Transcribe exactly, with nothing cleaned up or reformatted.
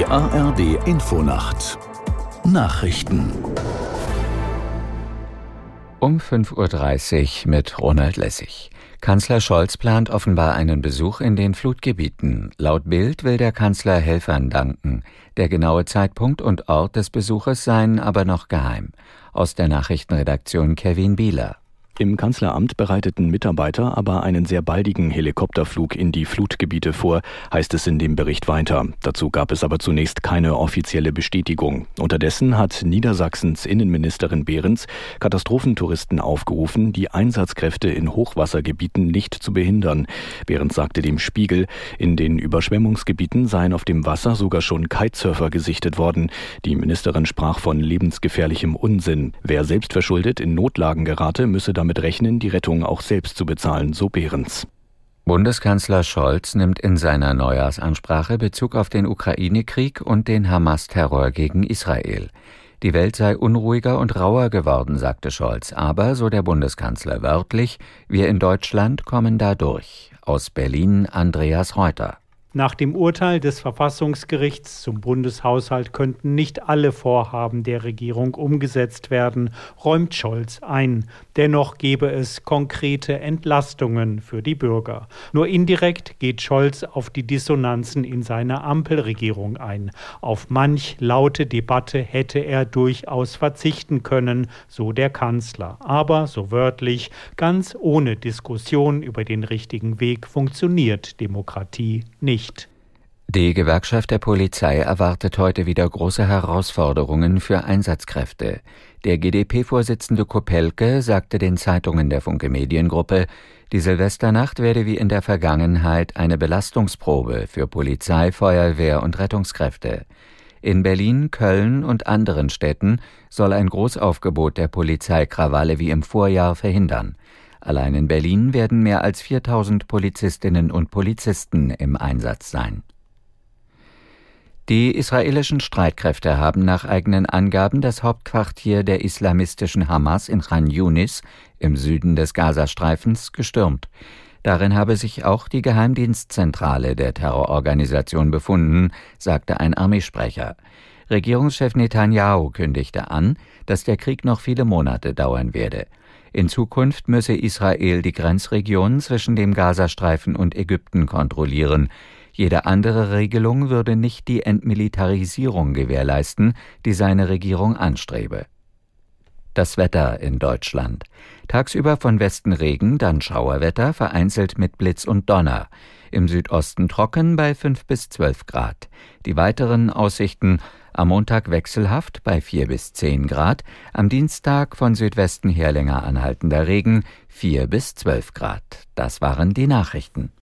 A R D Infonacht Nachrichten um fünf Uhr dreißig mit Ronald Lessig. Kanzler Scholz plant offenbar einen Besuch in den Flutgebieten. Laut Bild will der Kanzler Helfern danken. Der genaue Zeitpunkt und Ort des Besuches seien aber noch geheim. Aus der Nachrichtenredaktion Kevin Bieler. Im Kanzleramt bereiteten Mitarbeiter aber einen sehr baldigen Helikopterflug in die Flutgebiete vor, heißt es in dem Bericht weiter. Dazu gab es aber zunächst keine offizielle Bestätigung. Unterdessen hat Niedersachsens Innenministerin Behrens Katastrophentouristen aufgerufen, die Einsatzkräfte in Hochwassergebieten nicht zu behindern. Behrens sagte dem Spiegel, in den Überschwemmungsgebieten seien auf dem Wasser sogar schon Kitesurfer gesichtet worden. Die Ministerin sprach von lebensgefährlichem Unsinn. Wer selbstverschuldet in Notlagen gerate, müsse damit damit rechnen, die Rettung auch selbst zu bezahlen, so Behrens. Bundeskanzler Scholz nimmt in seiner Neujahrsansprache Bezug auf den Ukraine-Krieg und den Hamas-Terror gegen Israel. Die Welt sei unruhiger und rauer geworden, sagte Scholz, aber, so der Bundeskanzler wörtlich, wir in Deutschland kommen da durch. Aus Berlin Andreas Reuter. Nach dem Urteil des Verfassungsgerichts zum Bundeshaushalt könnten nicht alle Vorhaben der Regierung umgesetzt werden, räumt Scholz ein. Dennoch gebe es konkrete Entlastungen für die Bürger. Nur indirekt geht Scholz auf die Dissonanzen in seiner Ampelregierung ein. Auf manch laute Debatte hätte er durchaus verzichten können, so der Kanzler. Aber, so wörtlich, ganz ohne Diskussion über den richtigen Weg funktioniert Demokratie nicht. Die Gewerkschaft der Polizei erwartet heute wieder große Herausforderungen für Einsatzkräfte. Der G d P-Vorsitzende Kopelke sagte den Zeitungen der Funke Mediengruppe, die Silvesternacht werde wie in der Vergangenheit eine Belastungsprobe für Polizei, Feuerwehr und Rettungskräfte. In Berlin, Köln und anderen Städten soll ein Großaufgebot der Polizei Krawalle wie im Vorjahr verhindern. Allein in Berlin werden mehr als viertausend Polizistinnen und Polizisten im Einsatz sein. Die israelischen Streitkräfte haben nach eigenen Angaben das Hauptquartier der islamistischen Hamas in Chan Yunis im Süden des Gazastreifens gestürmt. Darin habe sich auch die Geheimdienstzentrale der Terrororganisation befunden, sagte ein Armeesprecher. Regierungschef Netanyahu kündigte an, dass der Krieg noch viele Monate dauern werde. In Zukunft müsse Israel die Grenzregion zwischen dem Gazastreifen und Ägypten kontrollieren. Jede andere Regelung würde nicht die Entmilitarisierung gewährleisten, die seine Regierung anstrebe. Das Wetter in Deutschland. Tagsüber von Westen Regen, dann Schauerwetter, vereinzelt mit Blitz und Donner. Im Südosten trocken bei fünf bis zwölf Grad. Die weiteren Aussichten: am Montag wechselhaft bei vier bis zehn Grad, am Dienstag von Südwesten her länger anhaltender Regen, vier bis zwölf Grad. Das waren die Nachrichten.